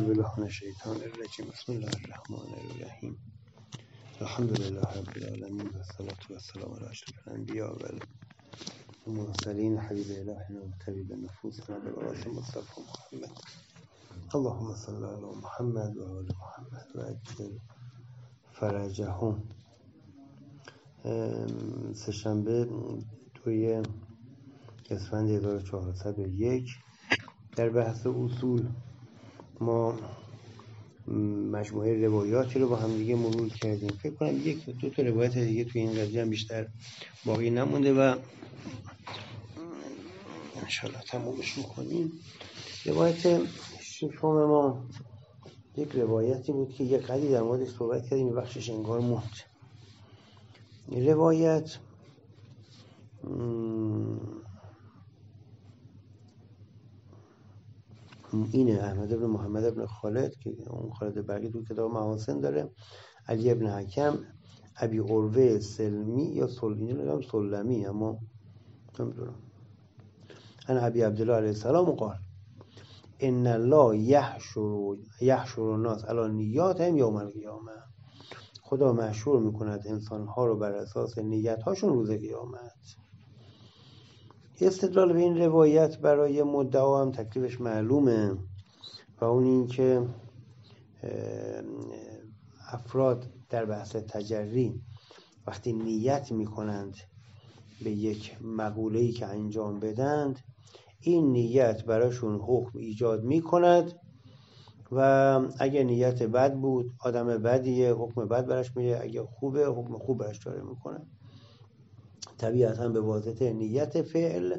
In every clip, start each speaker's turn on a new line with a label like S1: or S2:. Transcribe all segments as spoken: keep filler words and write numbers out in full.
S1: بالله من الشیطان الرجیم. بسم الله الرحمن الرحیم. الحمد لله رب العالمین و الصلاة و السلام علی اشرف الانبیاء و المرسلین حبیب الهنا و طبیب نفوسنا بالقاسم مصطفی محمد. اللهم صل علی محمد و آل محمد و عجل فرجهم. سه‌شنبه دوی اسفند هزار و چهارصد و یک در بحث اصول ما مجموعه روایاتی رو با هم دیگه مرور کردیم. فکر کنم یک دو تا روایت دیگه توی این قضیه هم بیشتر باقی نمونده و انشالله تمومش میکنیم. روایت ششم ما یک روایتی بود که یک قدری در موردش صحبت کردیم، این بخشش انگار موند. روایت اینه: احمد بن محمد بن خالد که اون خالد برقی تو کتاب محاسن داره، علی بن حکم، ابی عروه سلمی یا سلمی نگم سلمی اما نمیدونم، انا ابی عبدالله علیه السلام قال ان الله یحشر یحشر الناس علی نیاتهم یوم القیامه. خدا محشور میکند انسانها رو بر اساس نیت‌هاشون روز قیامت. استدلال به این روایت برای مدعا هم تکلیفش معلومه و اون این که افراد در بحث تجری وقتی نیت میکنند به یک مقوله‌ای که انجام بدند، این نیت براشون حکم ایجاد میکند و اگه نیت بد بود آدم بدیه، حکم بد براش میده، اگه خوبه حکم خوب براش جاری میکنه. طبیعتاً به واسطه نیت فعل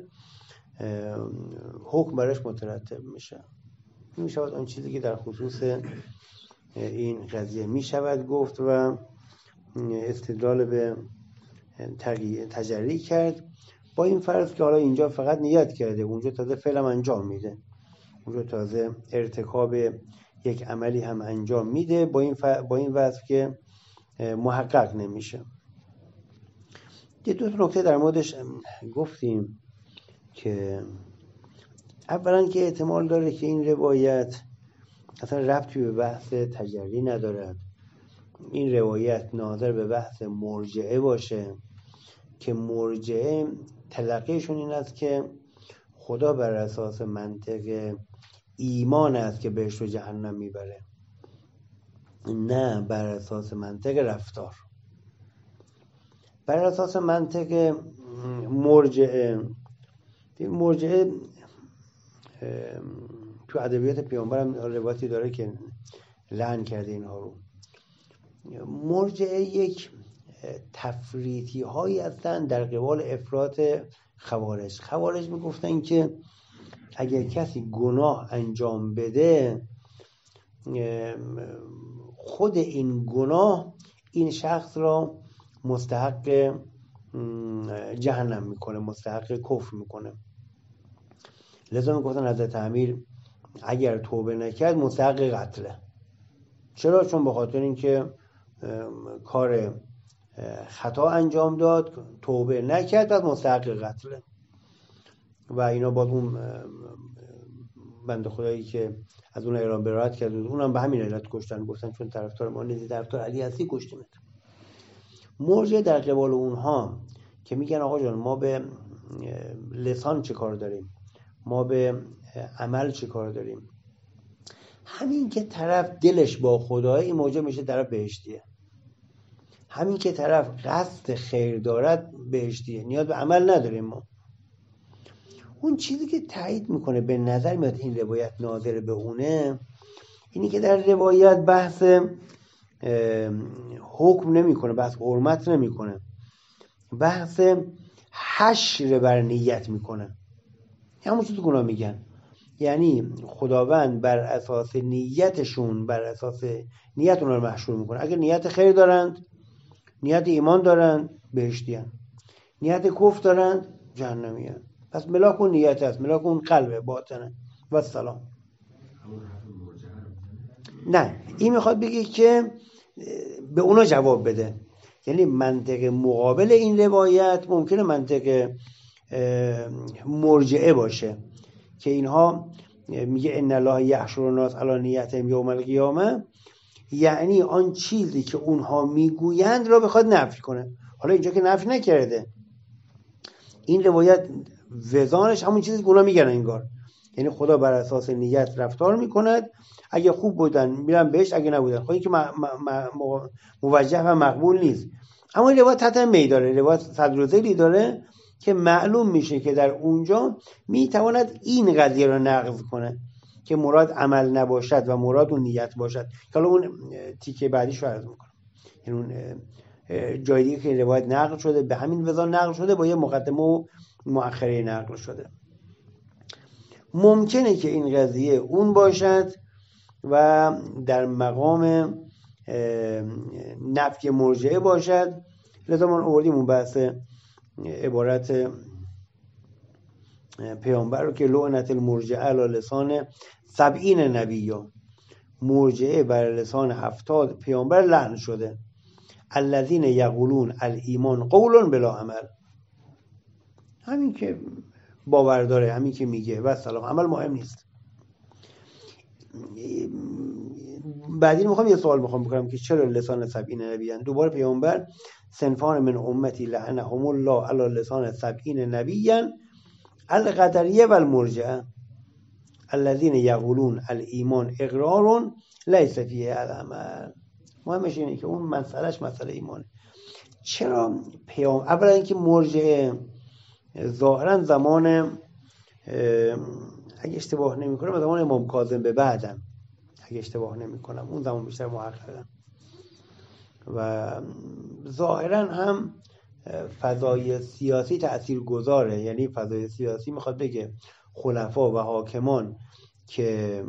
S1: حکم براش مترتب میشه. این میشود آن چیزی که در خصوص این قضیه میشود گفت و استدلال به تجری کرد با این فرض که حالا اینجا فقط نیت کرده، اونجا تازه فعلم انجام میده، اونجا تازه ارتکاب یک عملی هم انجام میده، با این ف... با این وصف که محقق نمیشه. یه دو تا نکته در موردش گفتیم که اولا که احتمال داره که این روایت اصلا ربطی به بحث تجری ندارد، این روایت ناظر به بحث مرجعه باشه که مرجعه تلقیشون این است که خدا بر اساس منطق ایمان است که بهشت و جهنم میبره، نه بر اساس منطق رفتار. بر اساس منطق مرجعه، مرجعه تو ادبیات پیامبر هم روایتی داره که لعن کرده اینها رو. مرجعه یک تفریطی هایی هستن در قبال افراط خوارج. خوارج میگفتن که اگر کسی گناه انجام بده، خود این گناه این شخص را مستحق جهنم میکنه، مستحق کفر میکنه. لذا میگفتن حضرت امیر اگر توبه نکرد مستحق قتله. چرا؟ چون به خاطر اینکه کار خطا انجام داد، توبه نکرد، بعد مستحق قتله. و اینا باز اون بنده خدایی که از اون ایران برات کرد اونم به همین علت کشتن، گفتن چون طرفدار ما نیستی، طرفدار علی هستی کشتیمت. مرجع در قبال اونها که میگن آقا جان ما به لسان چه کار داریم، ما به عمل چه کار داریم، همین که طرف دلش با خدای این موجب میشه طرف بهشتیه، همین که طرف قصد خیر دارد بهشتیه، نیاز به عمل نداریم ما. اون چیزی که تایید میکنه به نظر میاد این روایت ناظر به اونه، اینی که در روایت بحث حکم نمیکنه، بحث حرمت نمیکنه، بحث حشر بر نیت میکنه. همون چیزی گناه میگن، یعنی خداوند بر اساس نیتشون، بر اساس نیت اونا رو محشور میکنه. اگر نیت خیر دارند، نیت ایمان دارند، بهشتیان، نیت کفر دارند، جهنمیان. پس ملاک اون نیت است، ملاک اون قلبه، باطنه و سلام. نه، این میخواد بگه که به اونا جواب بده، یعنی منطق مقابل این روایت ممکنه منطق مرجعه باشه که اینها میگه ان الله یحشر الناس علی نیتهم یوم القیامه، یعنی آن چیزی که اونها میگویند را بخواد نفی کنه. حالا اینجا که نفی نکرده، این روایت وزانش همون چیزی که اونا میگن انگار، یعنی خدا بر اساس نیت رفتار میکند، اگه خوب بودن میرن بهش، اگه نبودن خب این که موجه و مقبول نیست. اما این روایت تحت می داره، روایت صدر ذیلی داره که معلوم میشه که در اونجا میتواند این قضیه رو نقض کنه که مراد عمل نباشد و مراد اون نیت باشد. که حالا اون تیکه بعدیش رو عرض میکنم، یعنی اون جای دیگه که روایت نقل شده به همین وزن نقل شده، با یه مقدمه و مؤخره نقل شده. ممکنه که این قضیه اون باشد و در مقام نفی مرجعه باشد. لذا ما آوردیم اون بحث عبارت پیامبر رو که لعنت المرجعه علی لسان سبعین نبی، مرجعه بر لسان هفتاد پیامبر لعن شده. الذین یقولون الایمان قول بلا عمل، همین که باور داره، همین که میگه و سلام، عمل مهم نیست. بعدین میخوام یه سوال میخوام بکنم که چرا لسان سبعین نبی هن؟ دوباره پیامبر صنفان من امتی لعنهم الله علی لسان سبعین نبی القدریه و المرجعه الذین یقولون الایمان اقرار لیس فیه العمل. مهمش اینه که اون مسئلهش مسئله ایمانه. چرا پیام اولا اینکه مرجعه ظاهرا زمان اگه اشتباه نمی کنم زمان امام کاظم به بعدم، اگه اشتباه نمی کنم اون زمان بیشتر محققم، و ظاهرا هم فضای سیاسی تأثیر گذاره. یعنی فضای سیاسی میخواد بگه خلفا و حاکمان که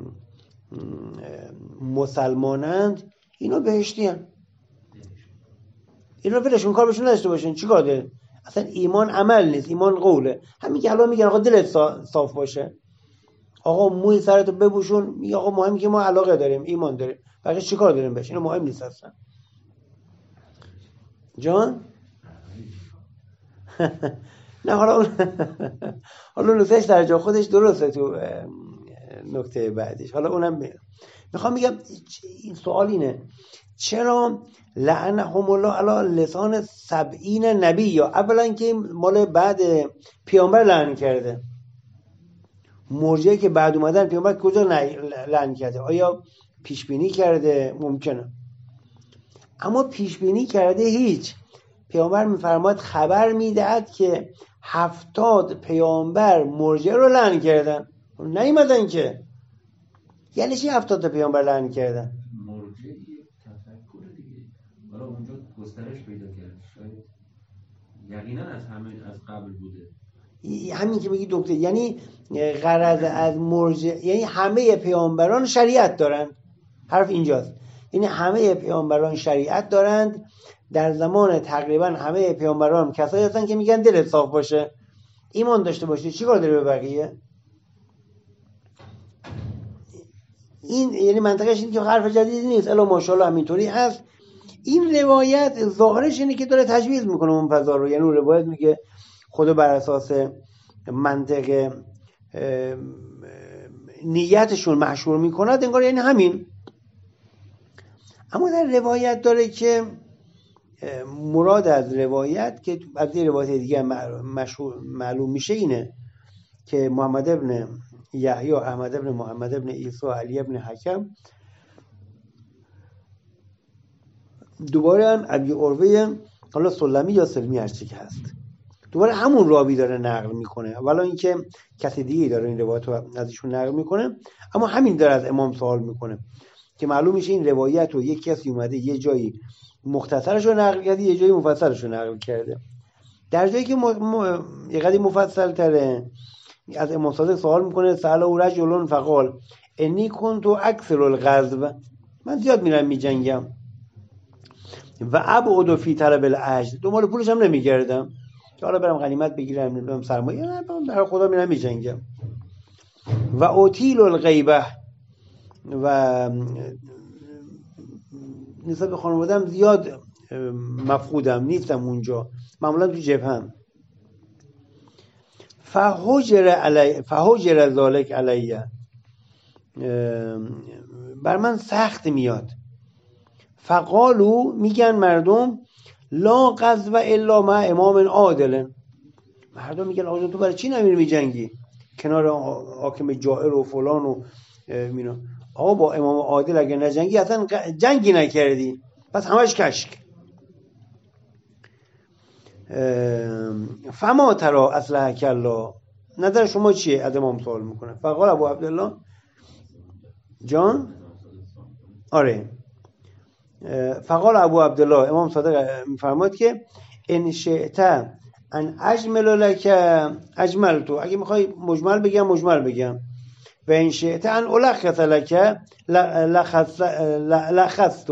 S1: مسلمانند اینا بهشتی هن، اینا بلشون کار بهشون نداشته باشن، چی کار داره؟ اصلا ایمان عمل نیست، ایمان قوله. همین که الان میگن آقا دلت صاف باشه، آقا موی سرتو ببوشون، میگه آقا مهم که ما علاقه داریم، ایمان داریم، بقیه چی کار داریم بهش؟ اینا مهم نیست اصلا. جان نه حالا اون حالا نکتهش در جا خودش درسته تو نکته بعدیش، حالا اونم میگم. میخوام بگم این سوال اینه چرا لعنهم الله علی لسان سبعین نبی؟ یا اولا که مال بعد پیامبر لعن کرده، مرجعه که بعد اومدن پیامبر کجا لعن کرده؟ آیا پیش بینی کرده؟ ممکنه، اما پیش بینی کرده هیچ. پیامبر میفرماد خبر میدهد که هفتاد پیامبر مرجعه رو لعن کردن، نیومدن که. یعنی چی هفتاد پیامبر لعن کردن؟
S2: مرجعه تفکر دیگه، حالا اونجا گسترش پیدا کرد، شاید یقینا از همین از قبل بوده.
S1: همین که میگی دکتر، یعنی غرض از مرجعه یعنی همه پیامبران شریعت دارن، حرف اینجاست. یعنی همه پیامبران شریعت دارند، در زمان تقریبا همه پیامبران کسایی هستن که میگن دلت صاف باشه، ایمان داشته باشی، چیکار داره به بقیه؟ این یعنی منطقش اینه که حرف جدیدی نیست، الا ماشاءالله همینطوری هست. این روایت ظاهرش اینه که داره تجویز میکنه اون فضا رو، یعنی اون روایت میگه خدا بر اساس منطق نیتشون محشور میکند، انگار یعنی همین. اما در روایت داره که مراد از روایت که از یه روایت دیگه معلوم میشه اینه که محمد ابن یحیی، احمد ابن محمد ابن عیسی، علی ابن حکم، دوباره هم ابی عروه حالا سلمی یا سلمی هر چی که هست، دوباره همون راوی داره نقل میکنه. اولا اینکه کسی دیگه داره این روایت رو از ایشون نقل میکنه، اما همین داره از امام سوال میکنه که معلوم میشه این روایت رو یک کسی اومده یه جایی مختصرش رو نقل کرده، یه جایی مفصلش رو نقل کرده. در جایی که م... م... یه قدری مفصل تره از امام صادق سوال میکنه سأل او رجل فقال انی کنت اکثر الغزو، من زیاد میرم میجنگم، و ابعد فی طلب الاجر، دنبال پولش هم نمیگردم که حالا برم غنیمت بگیرم، نمیدونم سرمایه، نه برای خدا میرم میجنگم. و اوتیل الغیبه، و نسبت به خانواده‌ام زیاد مفقودم، نیستم اونجا، معمولا تو جبهه‌ام. فهجر علی فهجر ذلک علیه، بر من سخت میاد. فقالو میگن مردم لا غزو الا مع امام عادل. مردم میگن آقا تو برای چی نمیری میجنگی کنار حاکم جائر و فلان و مینا؟ آقا با امام عادل اگه نجنگی اصلا جنگی نکردی، پس همش کشک. فما ترا اصلح کلا، نظر شما چیه؟ از امام سوال میکنه. فقال ابو عبدالله جان آره فقال ابو عبدالله امام صادق میفرماد که ان شئت ان اجمل لك اجملت، اگه میخوای مجمل بگم مجمل بگم، و ان شئت ان الخص لك لخصت،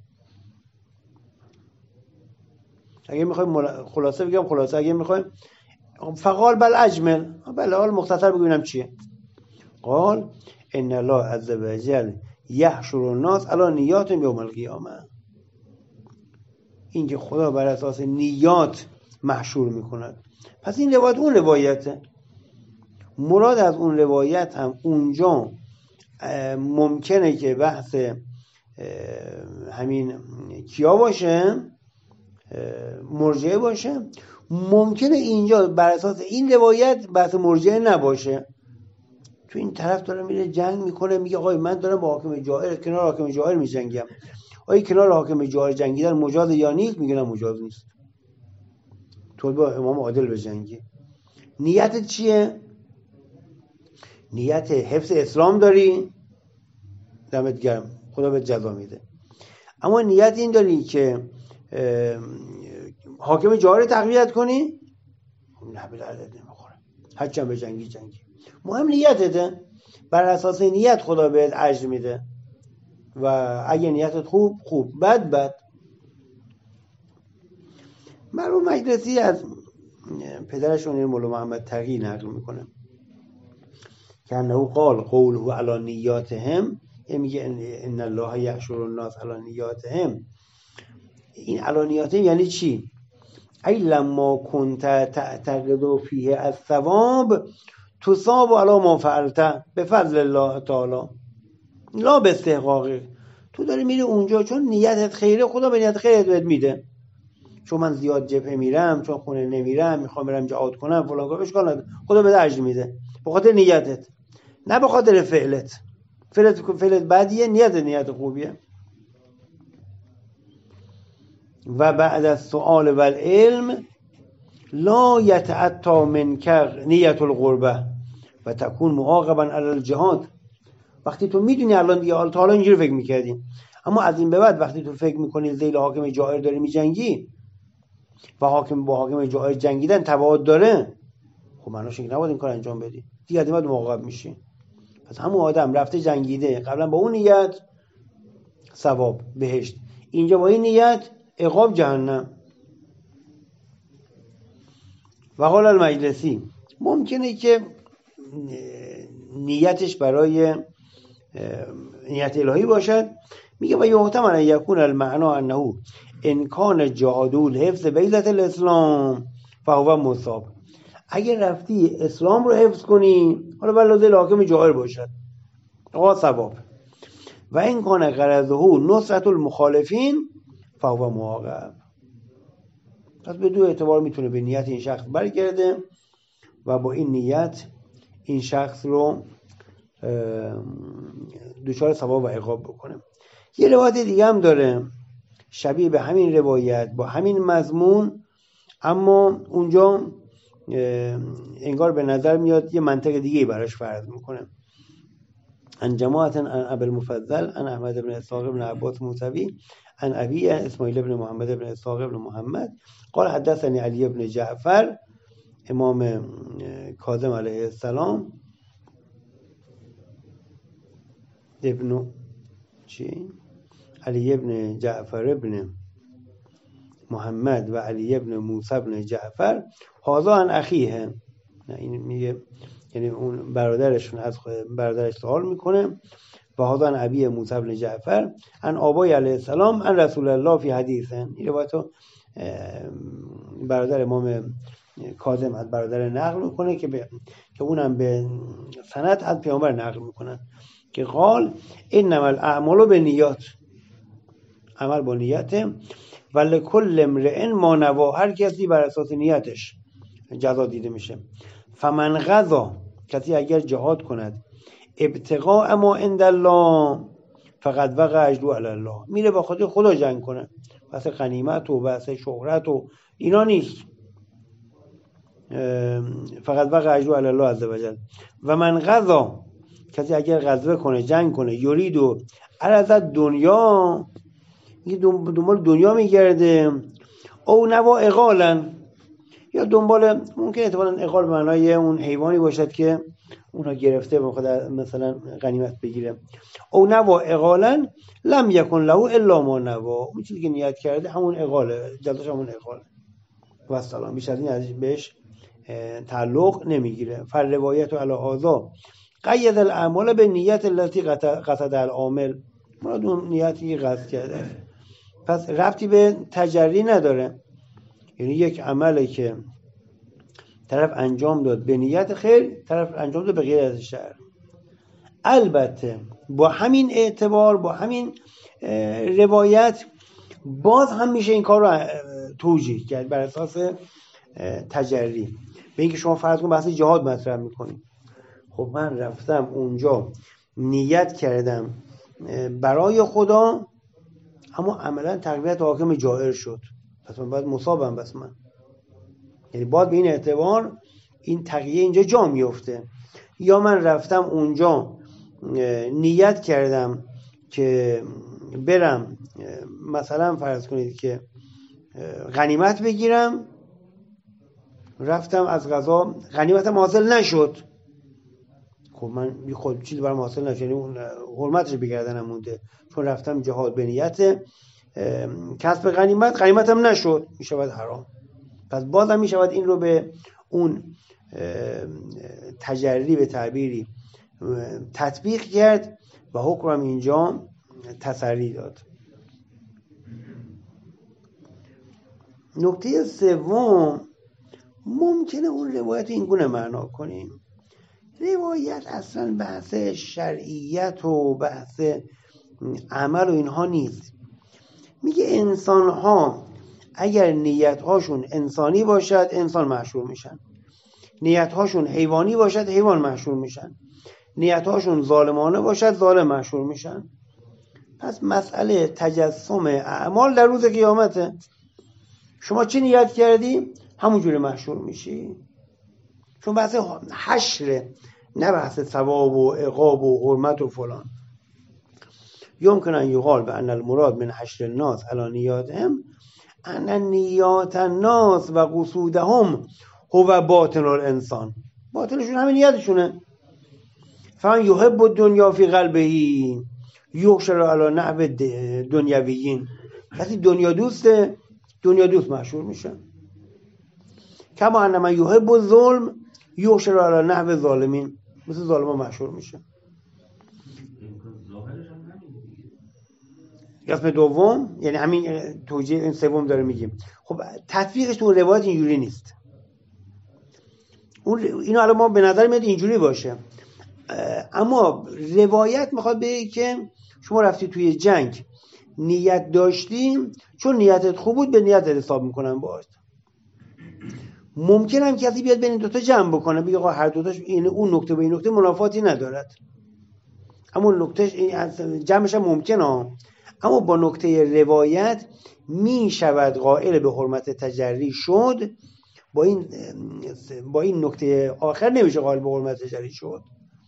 S1: اگه میخوای خلاصه بگم خلاصه، اگه میخوای. فقال بل اجمل، بله حال مختصر بگم چیه. قال ان الله عز وجل یحشر الناس علی نیات یوم القیامه، اینکه خدا بر اساس نیات محشور میکند. پس این روایت اون روایته. مراد از اون روایت هم اونجا ممکنه که بحث همین کیا باشه، مرجعه باشه. ممکنه اینجا بر اساس این روایت بحث مرجعه نباشه. تو این طرف داره میره جنگ میکنه، میگه آقای من دارم با حاکم جائر کنار حاکم جائر میجنگم، آیا کنار حاکم جائر جنگیدن مجاز یا نیست؟ میگه نه مجاز نیست، تو با امام عادل بجنگی. نیتت چیه؟ نیت حفظ اسلام داری، دمت گرم، خدا بهت جزا میده. اما نیت این داری که حاکم جائر تقویت کنی، نه به دردت نمیخوره، هرچی هم بجنگی جنگی. مهم نیتته، بر اساس نیت خدا بهت اجر میده، و اگه نیتت خوب خوب، بد بد. مرحوم مجلسی از پدرشون مولا محمد تقی نقل میکنه که انه قال قوله علی نیاتهم، یعنی میگه ان الله یحشر الناس علی نیاتهم. این علی نیاتهم یعنی چی؟ ای لما کنت تعتقد فیه الثواب تصاب علی ما فعلت بفضل الله تعالی لا به استحقاقه. تو داری میری اونجا چون نیتت خیره، خدا به نیت خیرت بهت میده. چون من زیاد جبهه میرم، چون خونه نمیرم، میخوام برم جهاد کنم فلان کنم، اشکال نداره، خدا بهت اجر میده به خاطر نیتت، نه به خاطر فعلت. فعلت فعلت بدیه، نیت نیت خوبیه. و بعد از سؤال و العلم لا یتعطا منک نیت القربه و تکون معاقبا علی الجهاد. وقتی تو میدونی الان دیگه، تا حالا اینجوری فکر میکردی، اما از این به بعد وقتی تو فکر میکنی ذیل حاکم جائر داری میجنگی و حاکم با حاکم جائر جنگیدن تبعات داره، خب معناش اینکه نباید این کار انجام بدی دیگه، از این بعد معاقب میشی. پس همون آدم رفته جنگیده قبلا با اون نیت ثواب بهشت، اینجا با این نیت عقاب جهنم. و قال المجلسی ممکنه که نیتش برای نیت الهی باشد. میگه و یحتمل ان یکون المعنا انه ان کان جادول حفظ بیضة الاسلام فهو مصاب. اگر رفتی اسلام رو حفظ کنی، حالا بلازه حاکم جائر باشد، آقا ثواب. و این کان غرضه نصرت المخالفین فهو معاقب. پس به دو اعتبار میتونه به نیت این شخص برگرده و با این نیت این شخص رو دچار ثواب و عقاب بکنه. یه روایت دیگه هم داره شبیه به همین روایت با همین مضمون، اما اونجا انگار به نظر میاد یه منطق دیگه براش فرض میکنه. ان جماعت ان ابو المفضل ان احمد بن اسحاق بن عباس موسوی ان ابي اسماعیل بن محمد بن اسحاق بن محمد قال حدثني علی بن جعفر، امام کاظم علیه السلام ابن چی؟ علی ابن جعفر ابن محمد و علی ابن موسی ابن جعفر هذا عن اخیه. این میگه یعنی اون برادرشون از برادرش سوال میکنه. و هذا عن ابی موسی ابن جعفر عن آبای علیه السلام عن رسول الله فی حدیثه. این روایتو برادر امام کاظم از برادر نقل میکنه که به که اونم به سند از پیامبر نقل میکنن که قال انما الاعمال بالنیات، عمل با نیته، ولکل امرئ ما نوا، هر کسی بر اساس نیتش جزا دیده میشه. فمن غزا، کسی اگر جهاد کند، ابتغاء ما عند الله فقد وقع اجره علی الله، میره با خود خدا جنگ کنه، بحث غنیمت و بحث شهرت و اینا نیست، فقط وقع اجره علی الله عز وجل. و من غزا، کسی اگر غزوه کنه، جنگ کنه، یرید و عرض دنیا، یه دنبال دنیا میگرده، او نوا اقالا، یا دنبال، ممکن احتمالاً اقال به معنای اون حیوانی باشد که اونها گرفته بخواد مثلا غنیمت بگیره، او نوا اقالا لم یکن له الا ما نوا، اون چیزی که نیت کرده همون اقاله، جزاش همون اقاله و سلام، بیش از این ازش بهش تعلق نمیگیره. فر روایت علی هذا قید الاعمال به نیت التي قصد العامل، مراد اون نیتی قصد کرده، پس ربطی به تجری نداره، یعنی یک عملی که طرف انجام داد به نیت خیر، طرف انجام داد به غیر از شر. البته با همین اعتبار، با همین روایت، باز هم میشه این کار رو توجیه کرد بر اساس تجری. به اینکه شما فرض کن بحث جهاد مطرح میکنید، خب من رفتم اونجا نیت کردم برای خدا، اما عملا تقویت حاکم جائر شد، پس من باید مصابم، بس من یعنی باید به این اعتبار این تقیه اینجا جا میفته. یا من رفتم اونجا نیت کردم که برم مثلا فرض کنید که غنیمت بگیرم، رفتم از قضا غنیمتم حاصل نشد، خب من خود چیزی برام حاصل نشد، یعنی اون حرمتش بگردنم مونده، چون رفتم جهاد به نیت کسب غنیمت، غنیمتم نشد، میشود حرام. پس بازم میشود این رو به اون تجری به تعبیری تطبیق کرد و حکم اینجا تسری داد. نکته سوم، ممکنه اون روایت این گونه معنا کنیم، روایت اصلا بحث شرعیت و بحث عمل و اینها نیست. میگه انسان ها اگر نیت هاشون انسانی باشد انسان محشور میشن، نیت هاشون حیوانی باشد حیوان محشور میشن، نیت هاشون ظالمانه باشد ظالم محشور میشن. پس مسئله تجسم اعمال در روز قیامته، شما چی نیت کردی همونجوری محشور میشی، چون بحث حشره، نه بحث ثواب و عقاب و حرمت و فلان. یمکن ان یقال بان المراد من حشر الناس علی نیاتهم ان نیات الناس و قصودهم هو باطن الانسان، باطنشون همین نیتشونه. فمن یحب الدنیا فی قلبه یحشر علی نحو دنیویین، کسی دنیا دوسته دنیا دوست محشور میشه. کما ان من یحب الظلم یحشر علی نحو ظالمین، مثل ظالما محشور میشه. قسم دوم یعنی همین توجیه این سوم داره میگیم. خب تطبیقش تو روایت اینجوری نیست، اون اینو الان ما به نظر میاد اینجوری باشه، اما روایت میخواد بگه که شما رفتی توی جنگ نیت داشتی، چون نیتت خوب بود به نیتت حساب میکنن باهات. ممکن هم کسی بیاد بین این دوتا جمع بکنه، بگه آقا هر دوتاش این اون نکته به این نکته منافاتی ندارد، اما نکتهش جمعش هم ممکنه، اما با نکته روایت می شود قائل به حرمت تجری شد، با این با این نکته آخر نمیشه قائل به حرمت تجری شد.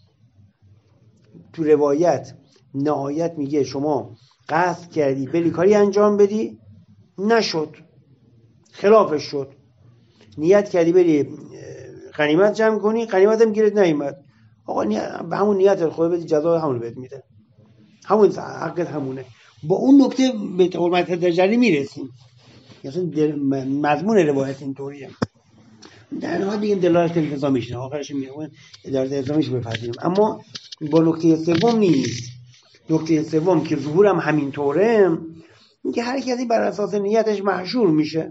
S1: تو روایت نهایت میگه شما قصد کردی بری کاری انجام بدی نشد، خلافش شد، نیت کردی بری غنیمت جمع کنی غنیمت هم گیرت نیامد، آقا به همون نیت خود بدی جزا همون بهت میده، همون حقت همونه. با اون نکته به حرمت تجری میرسیم، یعنی مضمون روایت اینطوریه. در نهایت دیگه دلالت التزامیش نه، آخرش میگه دلالت التزامیش بپذیریم، اما با نکته سوم نیست. نکته سوم که ظهورم همینطوره، اینکه هر کسی بر اساس نیتش محشور میشه،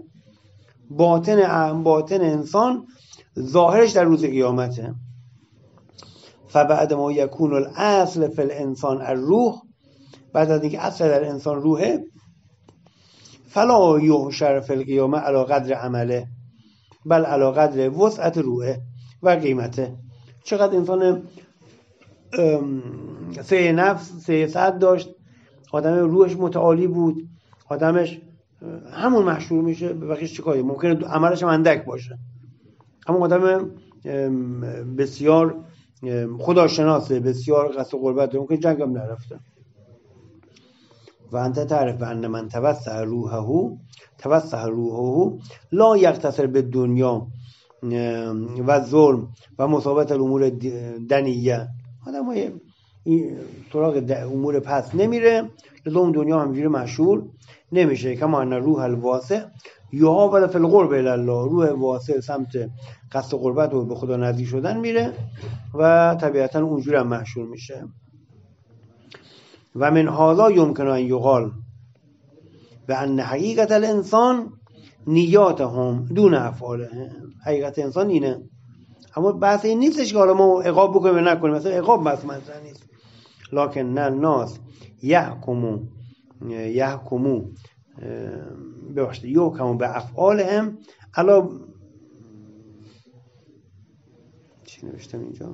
S1: باطن باطن انسان ظاهرش در روز قیامته. فبعد ما یکون الاصل فی الانسان الروح، بعد از اینکه اصل در انسان روحه، فلا یحشر فی القیامه علی قدر عمله بل علی قدر وسعت روحه و قیمته. چقدر انسان سه نفس سه صد داشت، آدم روحش متعالی بود، آدمش همون محشور میشه، بقیش چیکاری؟ ممکنه عملش هم اندک باشه، اما آدم بسیار خداشناسه، بسیار قصد و قربت داره، ممکنه جنگ هم نرفته. و انت تعرف ان من توسع روحه توسع روحه لا یقتصر به دنیا و ظلم و مصابت الامور دنیه. آدم های سراغ امور پس نمیره، لذا اون دنیا همجوری مشهور نمیشه. کما ان روح الواسع یهاول فی القرب الی الله، روح واسع سمت قصد قربت و به خدا نزدیک شدن میره و طبیعتا اونجوری هم مشهور میشه. و من هذا یمکن ان یقال و ان حقیقت الانسان نیاتهم دون افعالهم. حقیقت انسان اینه، اما بحث این نیستش که حالا ما عقاب بکنیم و نکنیم، مثلا عقاب بحث مثلا نیست. لکن نه الناس یحکمو یحکمو ببخشید یحکمو به افعالهم الا چی نوشتم اینجا؟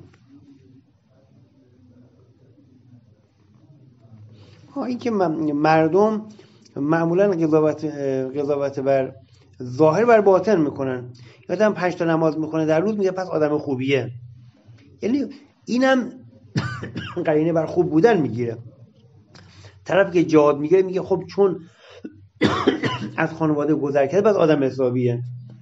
S1: ها این که مردم معمولا قضاوت قضاوت بر ظاهر بر باطن میکنن. یادم پنج تا نماز میکنه در روز، میگه پس آدم خوبیه. یعنی اینم قرینه بر خوب بودن میگیره. طرف که جهاد میگیره میگه خب چون از خانواده گذر کرده پس آدم حسابیه.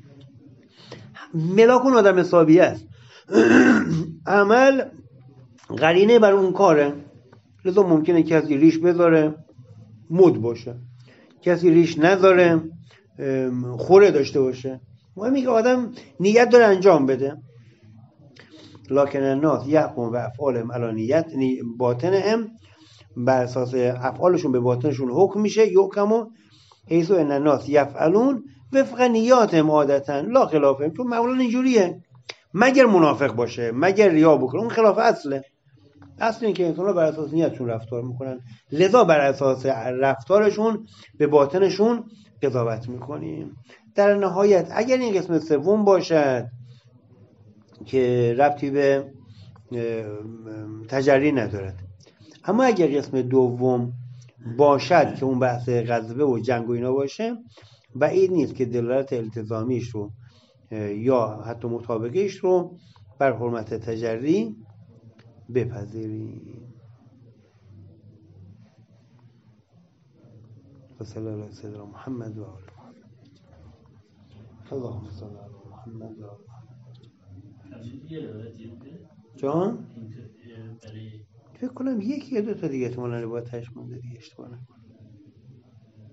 S1: ملاکون آدم حسابیه است. عمل قرینه بر اون کاره، لذا ممکنه کسی ریش بذاره مد باشه، کسی ریش نذاره خوره داشته باشه. مهمه که آدم نیت داره انجام بده. لکن الناس یحکمون به افعالهم علی نیت باطنهم، بر اساس افعالشون به باطنشون حکم میشه. یحکمون حیث ان الناس یفعلون وفق نیاتهم عادتا لا خلافهم، چون معمولا اینجوریه مگر منافق باشه، مگر ریا بکنه، اون خلاف اصله. اصل این که انسان‌ها بر اساس نیتشون رفتار میکنن، لذا بر اساس رفتارشون به باطنشون قضاوت میکنیم. در نهایت اگر این قسم سوم باشد که ربطی به تجری ندارد، اما اگر قسم دوم باشد که اون بحث غزوه و جنگ و اینا باشه، بعید نیست که دلالت التزامیش رو یا حتی مطابقیش رو بر حرمت تجری بپذیریم. صلی الله علیه و محمد و آله محمد. اللهم صل علی محمد و آله محمد. جان فکر کنم یکی یا دو تا دیگه احتمالاً باید تشمون دیگه اشتباه نکنم.